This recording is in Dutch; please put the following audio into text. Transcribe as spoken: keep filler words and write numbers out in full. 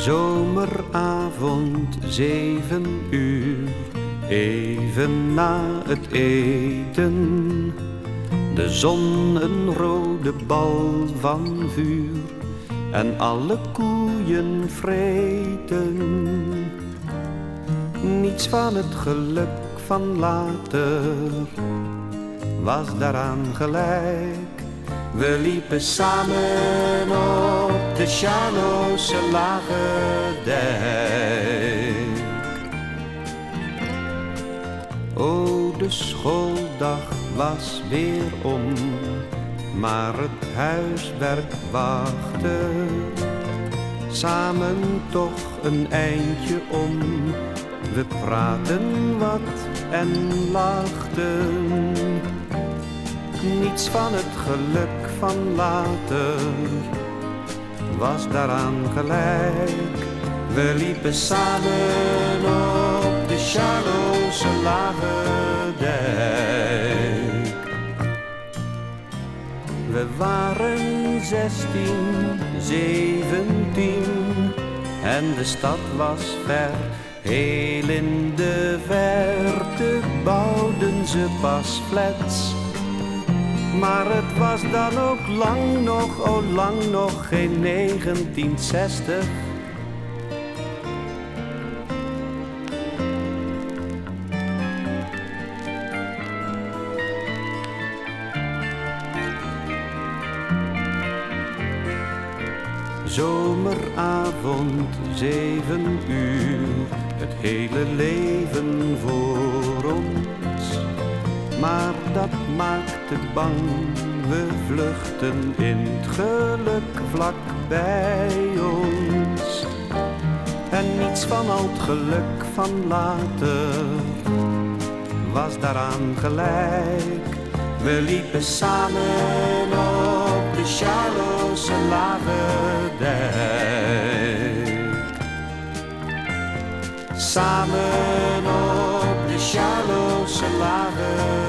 Zomeravond, zeven uur, even na het eten. De zon een rode bal van vuur en alle koeien vreten. Niets van het geluk van later was daaraan gelijk. We liepen samen op de Sjaalose lage dijk. O, de schooldag was weer om, maar het huiswerk wachtte. Samen toch een eindje om, we praten wat en lachten. Niets van het geluk van later was daaraan gelijk. We liepen samen op de Sjaalose lage dijk. We waren zestien, zeventien en de stad was ver. Heel in de verte bouwden ze pas flats. Maar het was dan ook lang nog, oh lang nog geen negentien zestig. Zomeravond, zeven uur, het hele leven voor ons. Maar dat maakte bang, we vluchten in het geluk vlak bij ons. En niets van al het geluk van later was daaraan gelijk. We liepen samen op de Sjaalose lage dijk. Samen op de Sjaalose lage dijk.